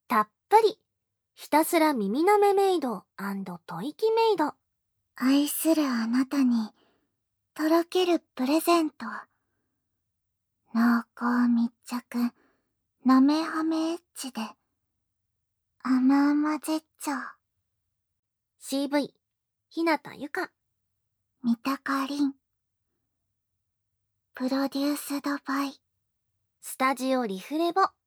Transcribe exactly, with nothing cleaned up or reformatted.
たっぷりひたすら耳なめメイド吐息メイド。 愛するあなたにとろけるプレゼント。濃厚密着なめはめエッチで甘々絶頂。 シーブイ 日向ゆか。 三鷹凛。プロデュースドバイスタジオリフレボ。